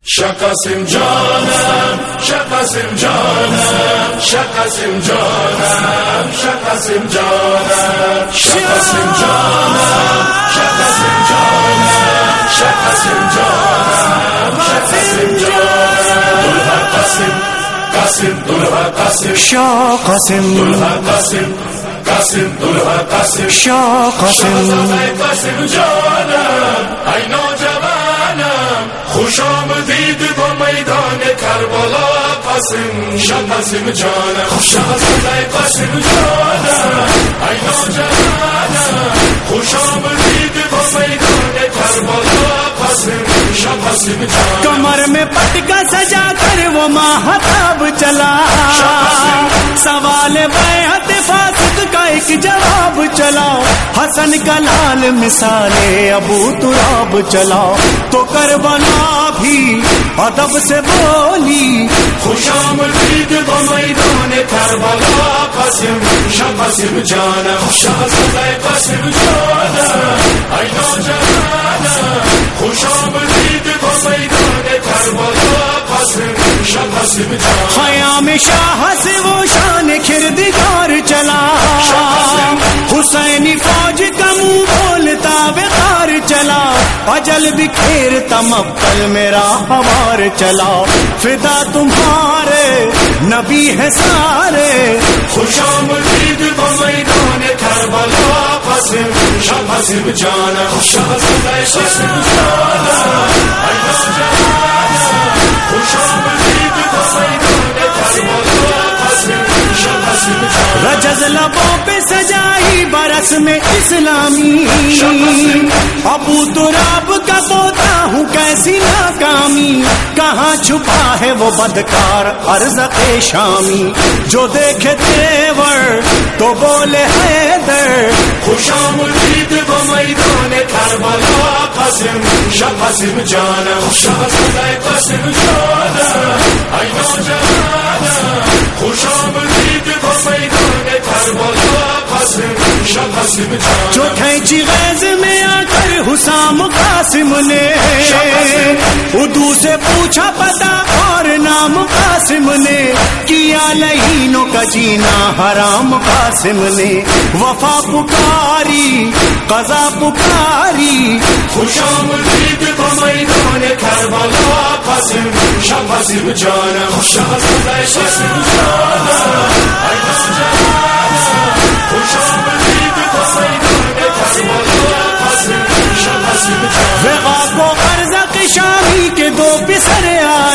شقاسم جانم شقاسم جانم شقاسم جانم شقاسم جانم شقاسم جانم شقاسم جانم شقاسم جانم شقاسم جانم دلها قاسم قاسم دلها قاسم شاه قاسم دلها قاسم قاسم دلها قاسم شاه قاسم قاسم جانم ای نوجوانم خوش آمدید با میدان کربلا قاسم شاه قاسم جانم خوش آمدید قاسم جانم ای نوجوانم خوش آمدید با میدان کربلا قاسم شاه قاسم جانم کمر میں پٹکا سجا کر وہ ماہتاب چلا سوال بیعت فاسق کا ایک جواب چلا حسن کا لال مثال ابو تراب چلا تو کربلا بھی ادب سے بولی خوش آمدید با میدان کربلا قاسم شاه قاسم جانم خوش آمدید قاسم جانم ای نوجوانم خوش آمدید با میدان کربلا قاسم شاه قاسم جانم خیام شاہ سے وہ شان کردگار چلا حسینی فوج کا منہ بولتا وقار چلا اجل بکھیرتا مقتل میرا ہمار چلا فدا تمہارے نبی ہے سارے خوش آمدید با میدان کربلا قاسم شاه قاسم جانم خوش آمدید قاسم جانم ای نوجوانم خوش آمدید با میدان کربلا قاسم شاه قاسم جانم رجز لبوں پہ سجائی برس میں اسلامی ابو تراب کا پوتا ہوں کیسی ناکامی کہاں چھپا ہے وہ بدکار ارزق شامی جو دیکھے تیور تو بولے حیدر خوش آمدید با میدان کربلا قاسم شاه قاسم جانم خوش آمدید قاسم جانم ای نوجوانم خوش آمدید با میدان کربلا قاسم شاه قاسم جانم جو کھینچی غیظ میں آ کر حسام قاسم نے اردو سے پوچھا پتا اور نام قاسم نے کیا لہینوں کا جینا حرام قاسم نے وفا پکاری قضا پکاری خوش آمدید با میدان کربلا قاسم شاه قاسم جانم خوش آمدید قاسم جانم ای نوجوانم خوش آمدید با میدان کربلا قاسم شاه قاسم جانم وقا کو ارزق شامی کے دو پسر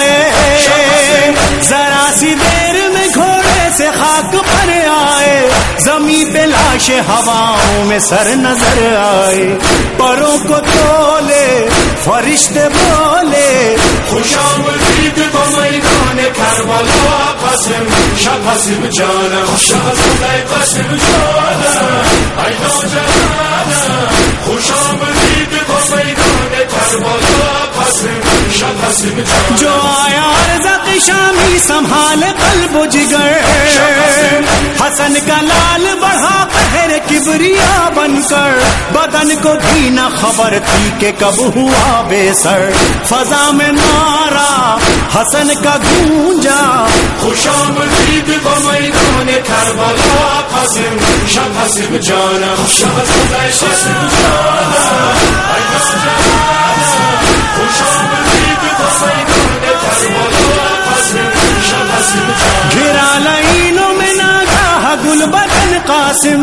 آئے ذرا سی دیر میں گھوڑے سے خاک پر آئے زمین پہ لاش ہواؤں میں سر نظر آئے پروں کو تولے فرشتے بولے خوش آمدید با میدان کربلا قاسم شاه قاسم جانم خوش آمدید قاسم جانم ای نوجوانم خوش آمدید با میدان کربلا قاسم شاه قاسم جانم جو آیا ارزق شامی سنبھال قلب و جگر حسن کا لال بڑھا قہر کبریا بن کر بدن کو بھی نہ خبر تھی کہ کب ہوا بے سر فضا میں نعرہ حسن کا گونجا خوش آمدید با میدان کربلا قاسم شاه قاسم جانم خوش آمدید قاسم جانم ای نوجوانم خوش آمدید با میدان کربلا قاسم شاه قاسم جانم گرا لائنوں میں ناگاہ گل بدن قاسم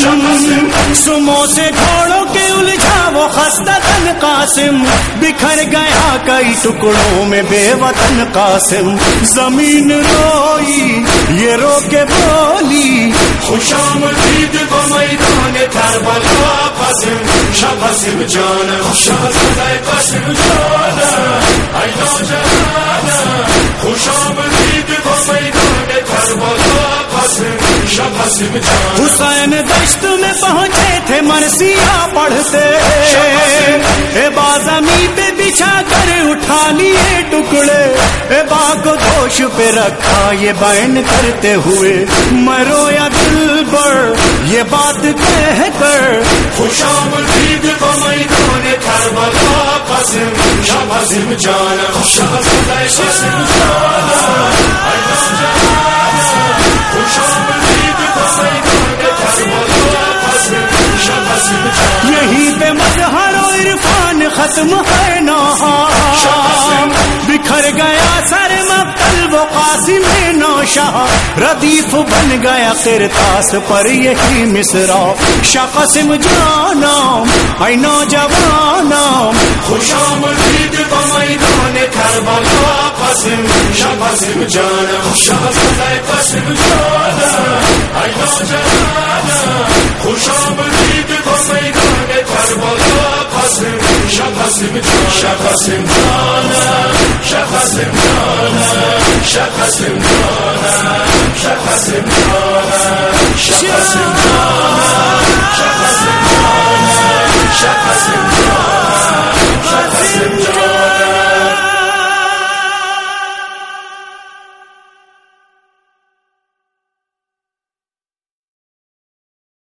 سموں سے گھوڑوں کے الجھا وہ خستہ تن قاسم بکھر گیا کئی ٹکڑوں میں بے وطن قاسم زمین روئی یہ رو کے بولی خوش آمدید با میدان کربلا قاسم شاه قاسم جانم خوش آمدید قاسم جانم ای نوجوانم خوش آمدید با میدان کربلا قاسم شاه قاسم جانم حسین دشت میں پہنچے تھے مرثیہ پڑھتے اے با زمین پہ بچھا کر اٹھا لیے ٹکڑے اے با کو دھو گوش پہ رکھا یہ بیان کرتے ہوئے، میں رویا دل بر یہ بات کہہ کر، خوش آمدید با میدان کربلا قاسم شاه قاسم جانم، شاهزاده قاسم جانم، ای نوجوانم. خوش آمدید با میدان کربلا قاسم شاه قاسم جانم. یہیں پہ مظہر و عرفان ختم ہے نہا، بکھر گیا سر مقتل وہ قاسم نوشاہ، ردیف بن گیا قرطاس پر یہی مصرع، شاہ قاسم جانم اے نوجوانم. خوش آمدید با میدان کربلا قاسم شاه قاسم جانم، شاهزاده قاسم جانم، ای نوجوانم. خوش آمدید با میدان کربلا قاسم شاه قاسم جانم، شاه قاسم جانم، شاه قاسم جانم، شاه قاسم جانم، شاه قاسم جانم، شاه قاسم جانم، شاه قاسم جانم، شاه قاسم